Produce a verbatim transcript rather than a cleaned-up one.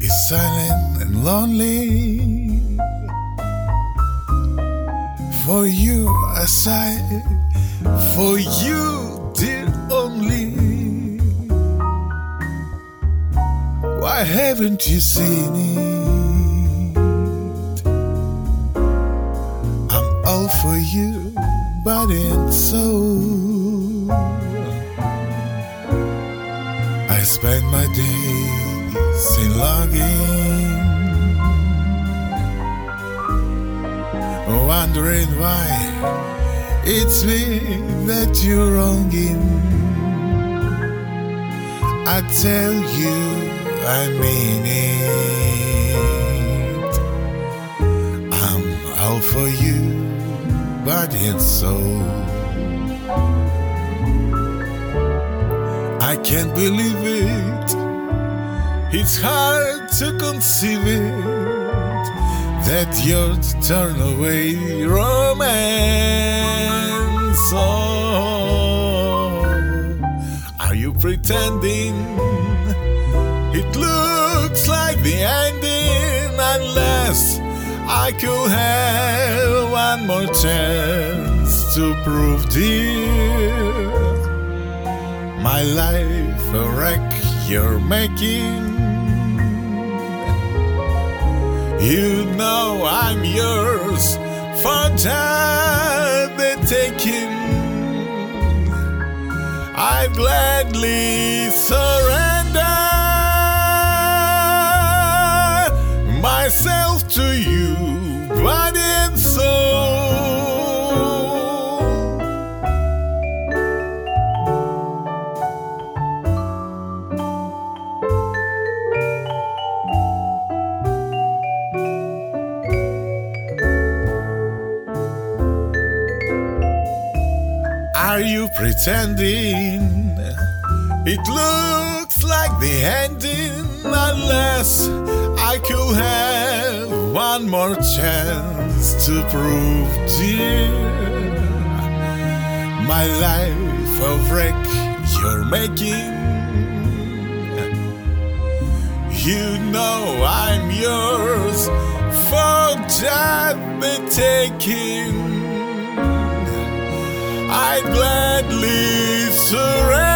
is silent and lonely. For you I sigh, for you, dear only. Why haven't you seen it? I'm all for you, body and soul. I spend my days in longing, wondering why it's me that you're wronging. I tell you I mean it. I'm all for you, body and soul. I can't believe it. It's hard to conceive it, that you'd turn away romance. Oh, are you pretending? It looks like the ending, unless I could have one more chance to prove, dear, my life a wreck you're making. You know I'm yours for the taking. I gladly surrender myself to you, body and soul. Are you pretending? It looks like the ending, unless I could have one more chance to prove, dear, my life a wreck you're making. You know I'm yours for just the taking. I'd gladly surrender